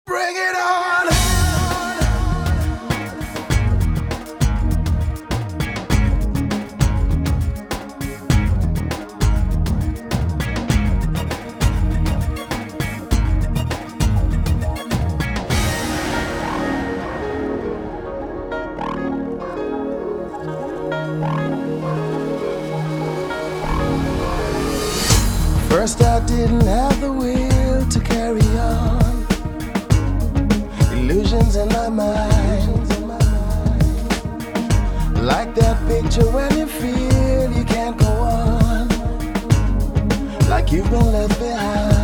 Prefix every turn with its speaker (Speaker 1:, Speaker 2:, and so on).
Speaker 1: Bring it on! First I didn't have the will to carry on. Illusions in my mind, like that picture when you feel you can't go on, like you've been left behind.